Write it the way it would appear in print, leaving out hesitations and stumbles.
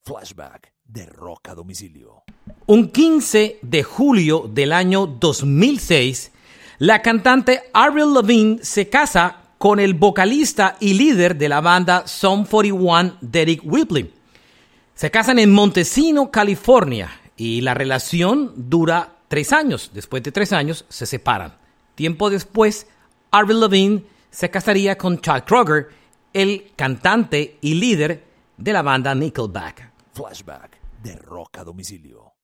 Flashback de Rock a Domicilio. Un 15 de julio del año 2006, la cantante Avril Lavigne se casa con el vocalista y líder de la banda Sum 41, Derek Whibley. Se casan en Montesino, California, y la relación dura 3 años. Después de 3 años, se separan. Tiempo después, Avril Lavigne se casaría con Chad Kroeger, el cantante y líder de la banda Nickelback. Flashback de Rock a Domicilio.